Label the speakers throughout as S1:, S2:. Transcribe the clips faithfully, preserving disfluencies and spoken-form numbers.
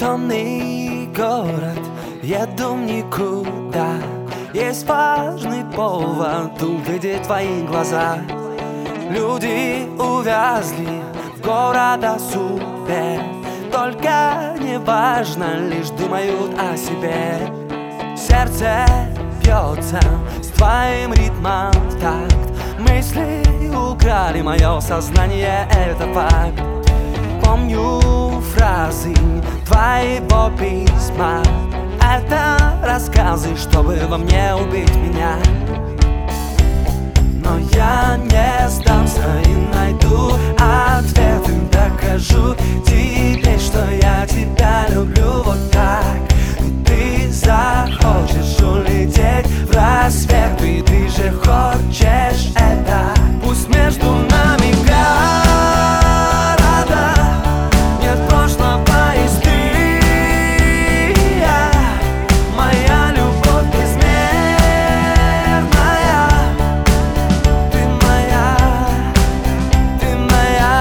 S1: Монотонный город, еду никуда. Есть важный повод увидеть твои глаза. Люди увязли в города супер, только не важно, лишь думают о себе. Сердце бьется с твоим ритмом в такт. Мысли украли мое сознание, это факт. Помню фразы твоего письма. Это рассказы, чтобы во мне убить меня. Но я не сдамся и найду ответы. Докажу тебе, что я тебя люблю вот так. И ты захочешь улететь в рассвет, и ты же хочешь это. Пусть между нами города нет прошлого и стыда. Моя любовь безмерная. Ты моя, ты моя.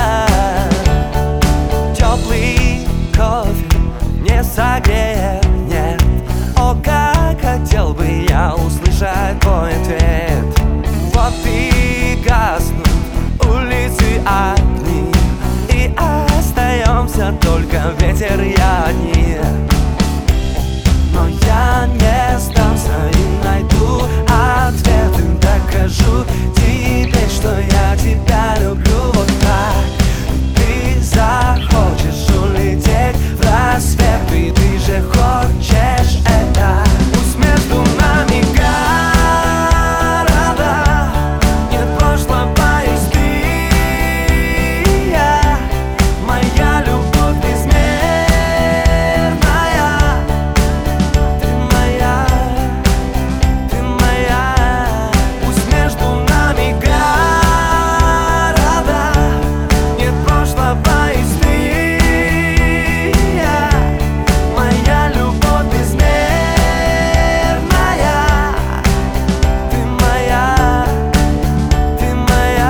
S1: Теплый кофе не согреет, нет. О, как хотел бы я услышать твой ответ. Вот и гаснут улицы огни, и остаемся только ветер и одни. Но я не сдамся и найду ответы. Докажу тебе, что я тебя люблю вот так. Ты захочешь улететь в рассвет, и ты же хочешь это. Пусть между нами города нет прошлого и стыда. Моя любовь безмерная. Ты моя, ты моя. Пусть между нами города нет прошлого и стыда. Моя любовь безмерная. Ты моя, ты моя.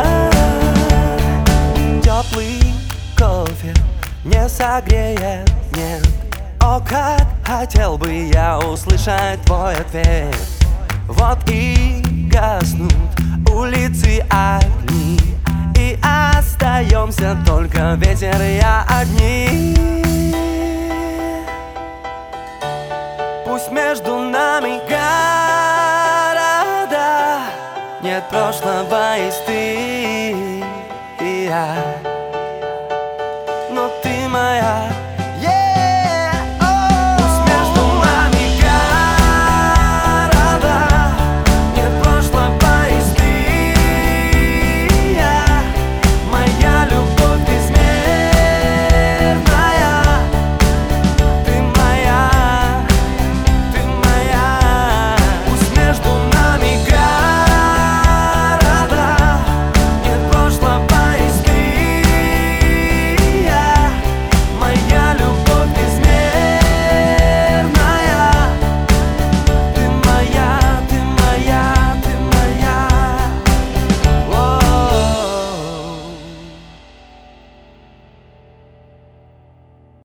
S1: Теплый кофе не согреет, нет. О, как хотел бы я услышать твой ответ. Вот и гаснут улицы огни, и остаемся только ветер и я одни. Пусть между нами города нет прошлого и стыда.